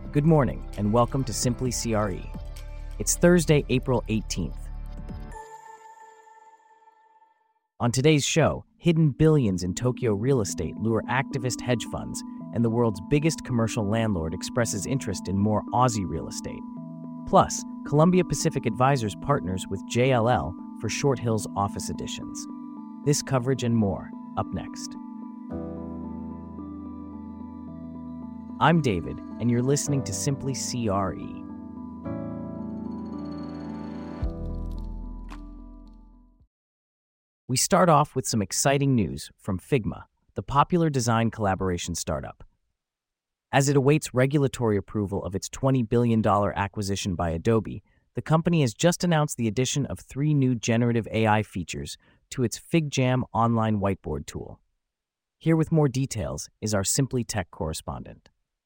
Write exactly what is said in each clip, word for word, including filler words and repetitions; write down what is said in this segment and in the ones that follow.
Good morning, and welcome to Simply C R E. It's Thursday, April eighteenth. On today's show, hidden billions in Tokyo real estate lure activist hedge funds, and the world's biggest commercial landlord expresses interest in more Aussie real estate. Plus, Columbia Pacific Advisors partners with J L L for Short Hill's office additions. This coverage and more, up next. I'm David, and you're listening to Simply C R E. We start off with some exciting news from Figma, the popular design collaboration startup. As it awaits regulatory approval of its twenty billion dollars acquisition by Adobe, the company has just announced the addition of three new generative A I features to its FigJam online whiteboard tool. Here with more details is our Simply Tech correspondent.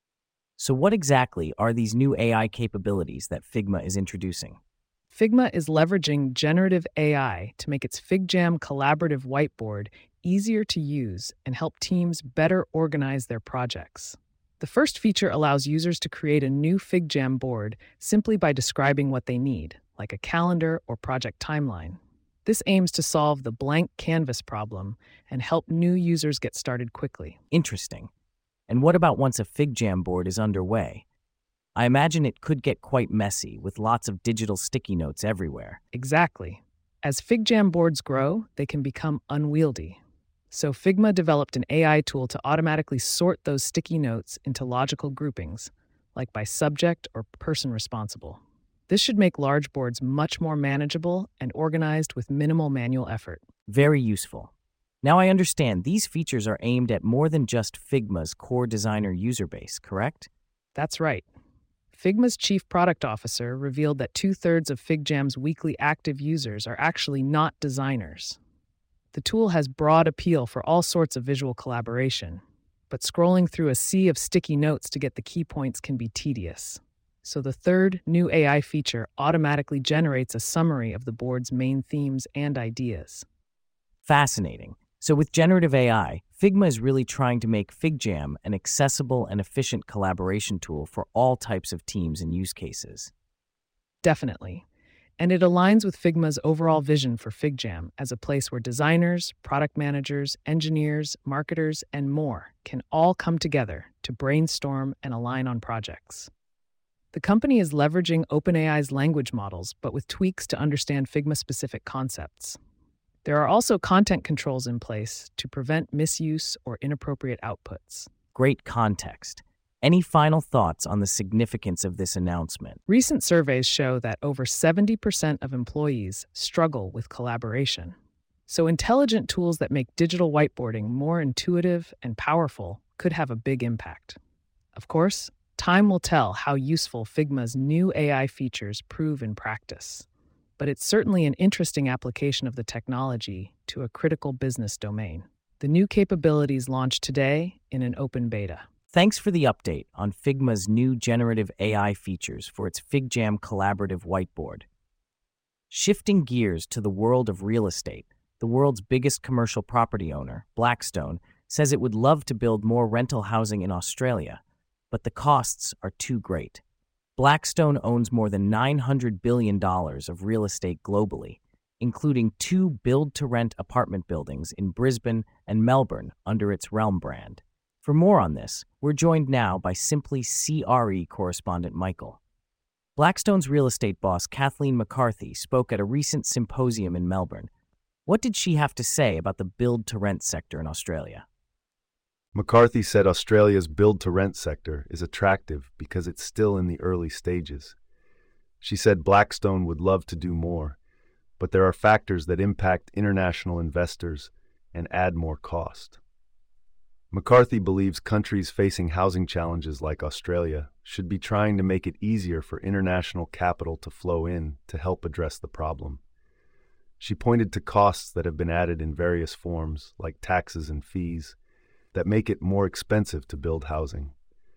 So what exactly are these new A I capabilities that Figma is introducing? Figma is leveraging generative A I to make its FigJam collaborative whiteboard easier to use and help teams better organize their projects. The first feature allows users to create a new FigJam board simply by describing what they need, like a calendar or project timeline. This aims to solve the blank canvas problem and help new users get started quickly. Interesting. And what about once a FigJam board is underway? I imagine it could get quite messy with lots of digital sticky notes everywhere. Exactly. As FigJam boards grow, they can become unwieldy. So Figma developed an A I tool to automatically sort those sticky notes into logical groupings, like by subject or person responsible. This should make large boards much more manageable and organized with minimal manual effort. Very useful. Now I understand these features are aimed at more than just Figma's core designer user base, correct? That's right. Figma's chief product officer revealed that two-thirds of FigJam's weekly active users are actually not designers. The tool has broad appeal for all sorts of visual collaboration, but scrolling through a sea of sticky notes to get the key points can be tedious. So the third new A I feature automatically generates a summary of the board's main themes and ideas. Fascinating. So with generative A I, Figma is really trying to make FigJam an accessible and efficient collaboration tool for all types of teams and use cases. Definitely. And it aligns with Figma's overall vision for FigJam as a place where designers, product managers, engineers, marketers, and more can all come together to brainstorm and align on projects. The company is leveraging OpenAI's language models, but with tweaks to understand Figma-specific concepts. There are also content controls in place to prevent misuse or inappropriate outputs. Great context. Any final thoughts on the significance of this announcement? Recent surveys show that over seventy percent of employees struggle with collaboration. So intelligent tools that make digital whiteboarding more intuitive and powerful could have a big impact. Of course, time will tell how useful Figma's new A I features prove in practice. But it's certainly an interesting application of the technology to a critical business domain. The new capabilities launched today in an open beta. Thanks for the update on Figma's new generative A I features for its FigJam collaborative whiteboard. Shifting gears to the world of real estate, the world's biggest commercial property owner, Blackstone, says it would love to build more rental housing in Australia, but the costs are too great. Blackstone owns more than nine hundred billion dollars of real estate globally, including two build-to-rent apartment buildings in Brisbane and Melbourne under its Realm brand. For more on this, we're joined now by Simply C R E correspondent Michael. Blackstone's real estate boss Kathleen McCarthy spoke at a recent symposium in Melbourne. What did she have to say about the build-to-rent sector in Australia? McCarthy said Australia's build-to-rent sector is attractive because it's still in the early stages. She said Blackstone would love to do more, but there are factors that impact international investors and add more cost. McCarthy believes countries facing housing challenges like Australia should be trying to make it easier for international capital to flow in to help address the problem. She pointed to costs that have been added in various forms, like taxes and fees, that make it more expensive to build housing.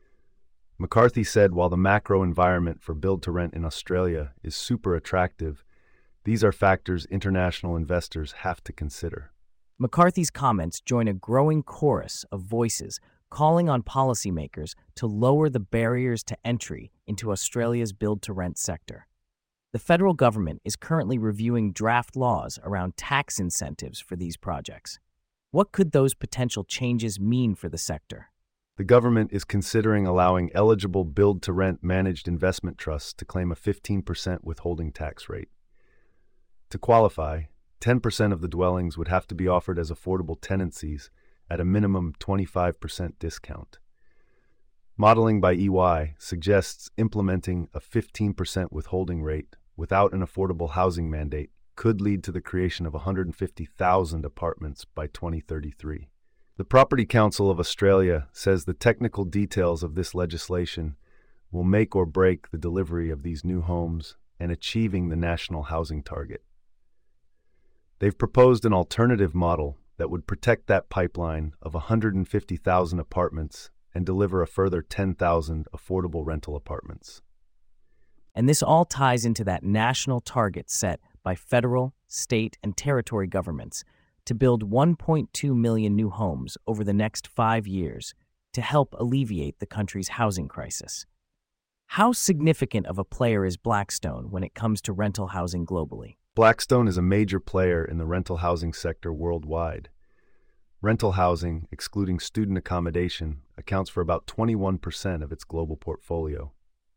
McCarthy said while the macro environment for build-to-rent in Australia is super attractive, these are factors international investors have to consider. McCarthy's comments join a growing chorus of voices calling on policymakers to lower the barriers to entry into Australia's build-to-rent sector. The federal government is currently reviewing draft laws around tax incentives for these projects. What could those potential changes mean for the sector? The government is considering allowing eligible build-to-rent managed investment trusts to claim a fifteen percent withholding tax rate. To qualify, ten percent of the dwellings would have to be offered as affordable tenancies at a minimum twenty-five percent discount. Modeling by E Y suggests implementing a fifteen percent withholding rate without an affordable housing mandate could lead to the creation of one hundred fifty thousand apartments by twenty thirty-three. The Property Council of Australia says the technical details of this legislation will make or break the delivery of these new homes and achieving the national housing target. They've proposed an alternative model that would protect that pipeline of one hundred fifty thousand apartments and deliver a further ten thousand affordable rental apartments. And this all ties into that national target set by federal, state, and territory governments to build one point two million new homes over the next five years to help alleviate the country's housing crisis. How significant of a player is Blackstone when it comes to rental housing globally? Blackstone is a major player in the rental housing sector worldwide. Rental housing, excluding student accommodation, accounts for about twenty-one percent of its global portfolio.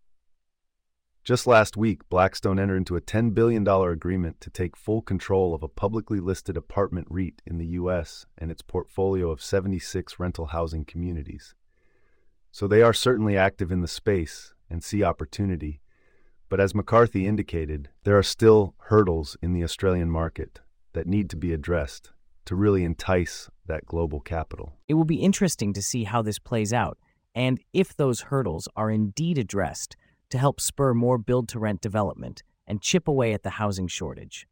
Just last week, Blackstone entered into a ten billion dollars agreement to take full control of a publicly listed apartment REIT in the U S and its portfolio of seventy-six rental housing communities. So they are certainly active in the space and see opportunity. But as McCarthy indicated, there are still hurdles in the Australian market that need to be addressed to really entice that global capital. It will be interesting to see how this plays out and if those hurdles are indeed addressed to help spur more build-to-rent development and chip away at the housing shortage.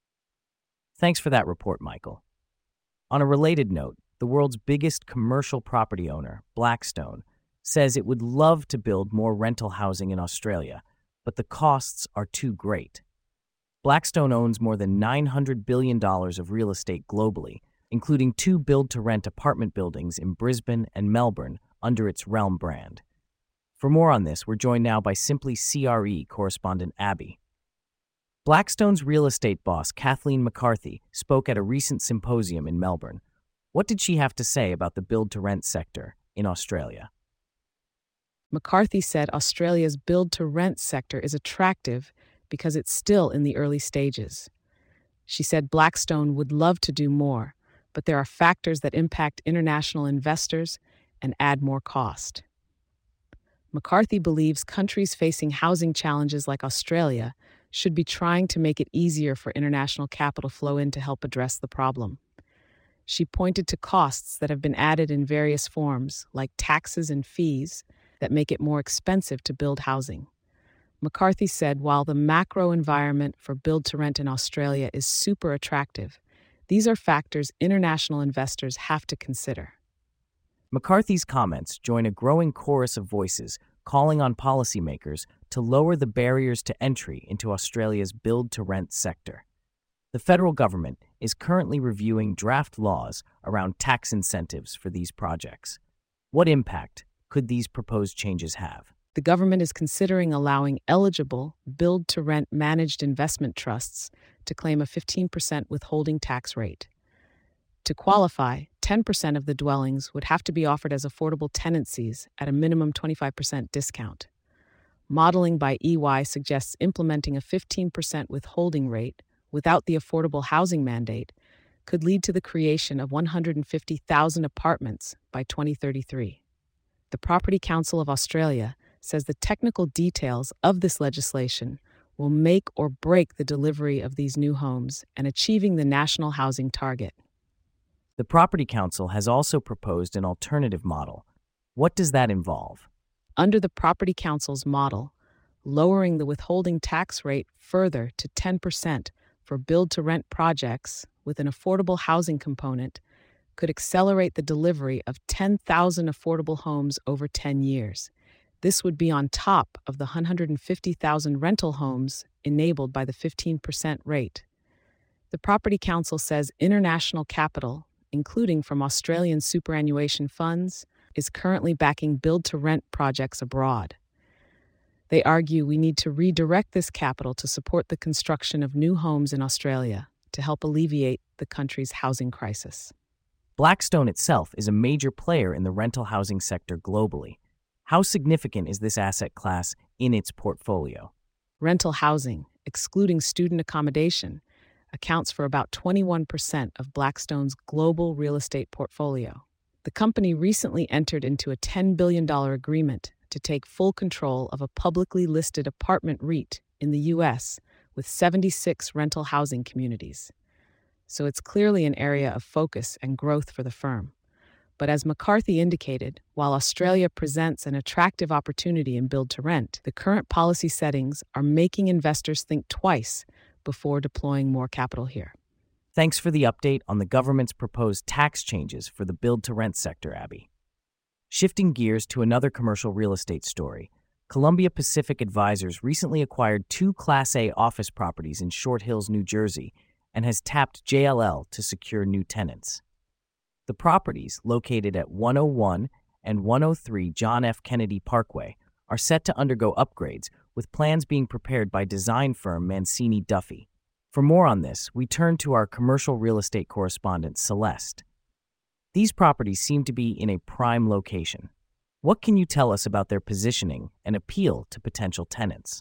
Thanks for that report, Michael. On a related note, the world's biggest commercial property owner, Blackstone, says it would love to build more rental housing in Australia, but the costs are too great. Blackstone owns more than nine hundred billion dollars of real estate globally, including two build-to-rent apartment buildings in Brisbane and Melbourne under its Realm brand. For more on this, we're joined now by Simply C R E correspondent Abby. Blackstone's real estate boss, Kathleen McCarthy, spoke at a recent symposium in Melbourne. What did she have to say about the build-to-rent sector in Australia? McCarthy said Australia's build-to-rent sector is attractive because it's still in the early stages. She said Blackstone would love to do more, but there are factors that impact international investors and add more cost. McCarthy believes countries facing housing challenges like Australia should be trying to make it easier for international capital flow in to help address the problem. She pointed to costs that have been added in various forms, like taxes and fees, that make it more expensive to build housing. McCarthy said while the macro environment for build-to-rent in Australia is super attractive, these are factors international investors have to consider. McCarthy's comments join a growing chorus of voices calling on policymakers to lower the barriers to entry into Australia's build-to-rent sector. The federal government is currently reviewing draft laws around tax incentives for these projects. What impact could these proposed changes have? The government is considering allowing eligible build-to-rent managed investment trusts to claim a fifteen percent withholding tax rate. To qualify, ten percent of the dwellings would have to be offered as affordable tenancies at a minimum twenty-five percent discount. Modeling by E Y suggests implementing a fifteen percent withholding rate without the affordable housing mandate could lead to the creation of one hundred fifty thousand apartments by twenty thirty-three. The Property Council of Australia says the technical details of this legislation will make or break the delivery of these new homes and achieving the national housing target. The Property Council has also proposed an alternative model. What does that involve? Under the Property Council's model, lowering the withholding tax rate further to ten percent for build-to-rent projects with an affordable housing component could accelerate the delivery of ten thousand affordable homes over ten years. This would be on top of the one hundred fifty thousand rental homes enabled by the fifteen percent rate. The Property Council says international capital, including from Australian superannuation funds, is currently backing build-to-rent projects abroad. They argue we need to redirect this capital to support the construction of new homes in Australia to help alleviate the country's housing crisis. Blackstone itself is a major player in the rental housing sector globally. How significant is this asset class in its portfolio? Rental housing, excluding student accommodation, accounts for about twenty-one percent of Blackstone's global real estate portfolio. The company recently entered into a ten billion dollars agreement to take full control of a publicly listed apartment REIT in the U S with seventy-six rental housing communities. So it's clearly an area of focus and growth for the firm. But as McCarthy indicated, while Australia presents an attractive opportunity in build-to-rent, the current policy settings are making investors think twice before deploying more capital here. Thanks for the update on the government's proposed tax changes for the build-to-rent sector, Abby. Shifting gears to another commercial real estate story, Columbia Pacific Advisors recently acquired two Class A office properties in Short Hills, New Jersey, and has tapped J L L to secure new tenants. The properties, located at one oh one and one oh three John F. Kennedy Parkway, are set to undergo upgrades, with plans being prepared by design firm Mancini Duffy. For more on this, we turn to our commercial real estate correspondent, Celeste. These properties seem to be in a prime location. What can you tell us about their positioning and appeal to potential tenants?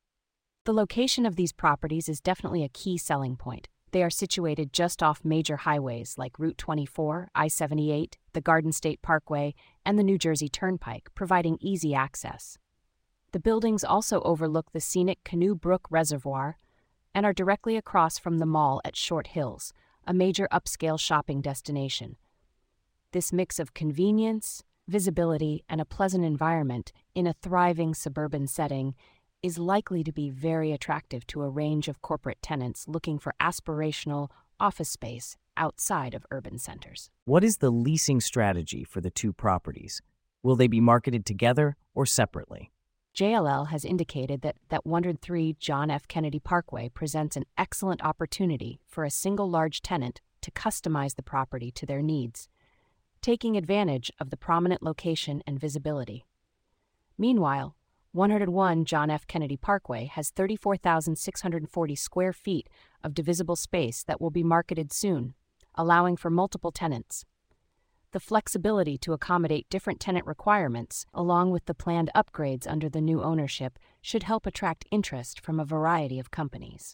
The location of these properties is definitely a key selling point. They are situated just off major highways like Route twenty-four, I seventy-eight, the Garden State Parkway, and the New Jersey Turnpike, providing easy access. The buildings also overlook the scenic Canoe Brook Reservoir and are directly across from the mall at Short Hills, a major upscale shopping destination. This mix of convenience, visibility, and a pleasant environment in a thriving suburban setting is likely to be very attractive to a range of corporate tenants looking for aspirational office space outside of urban centers. What is the leasing strategy for the two properties? Will they be marketed together or separately? J L L has indicated that, that one oh three John F. Kennedy Parkway presents an excellent opportunity for a single large tenant to customize the property to their needs, taking advantage of the prominent location and visibility. Meanwhile, one oh one John F. Kennedy Parkway has thirty-four thousand six hundred forty square feet of divisible space that will be marketed soon, allowing for multiple tenants. The flexibility to accommodate different tenant requirements, along with the planned upgrades under the new ownership, should help attract interest from a variety of companies.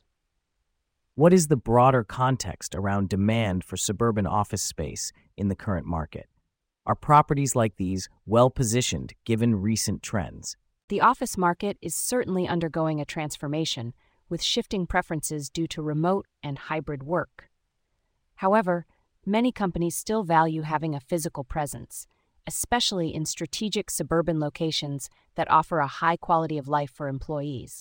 What is the broader context around demand for suburban office space in the current market? Are properties like these well-positioned given recent trends? The office market is certainly undergoing a transformation, with shifting preferences due to remote and hybrid work. However, many companies still value having a physical presence, especially in strategic suburban locations that offer a high quality of life for employees.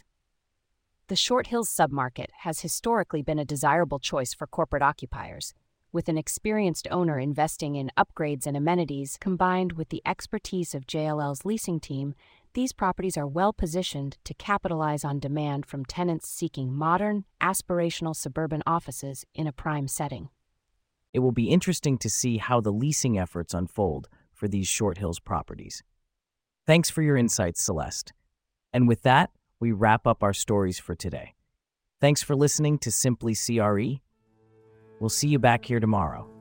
The Short Hills submarket has historically been a desirable choice for corporate occupiers, with an experienced owner investing in upgrades and amenities combined with the expertise of J L L's leasing team. These properties are well positioned to capitalize on demand from tenants seeking modern, aspirational suburban offices in a prime setting. It will be interesting to see how the leasing efforts unfold for these Short Hills properties. Thanks for your insights, Celeste. And with that, we wrap up our stories for today. Thanks for listening to Simply C R E. We'll see you back here tomorrow.